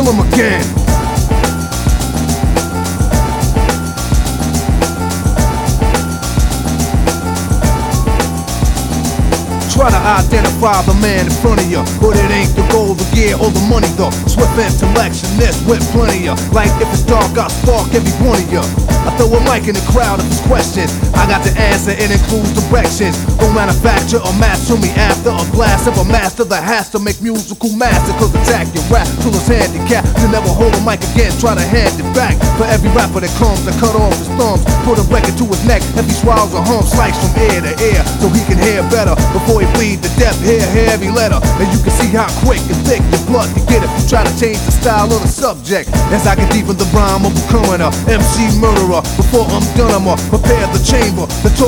kill him again. Try to identify the man in front of you, but it ain't the gold, the gear, or the money though. Swift intellectionist with plenty of. Like if it's dark, I'll spark every one of you. I throw a mic in the crowd if it's questions. I got the answer, it includes directions. Don't manufacture or match to me after a blast of a master that has to make musical master. Cause attack your rap till it's handicapped. You never hold a mic again, try to hand it back. For every rapper that comes, I cut off his thumbs, put a record to his neck. If he swallows a hump, slice from ear to ear, so he can hear better. Before he bleed to death, hear every letter. And you can see how quick and thick your blood can get if you try to change the style of the subject. As I get deep in the rhyme of becoming a MC murderer. Before I'm done, I'ma prepare the chamber. The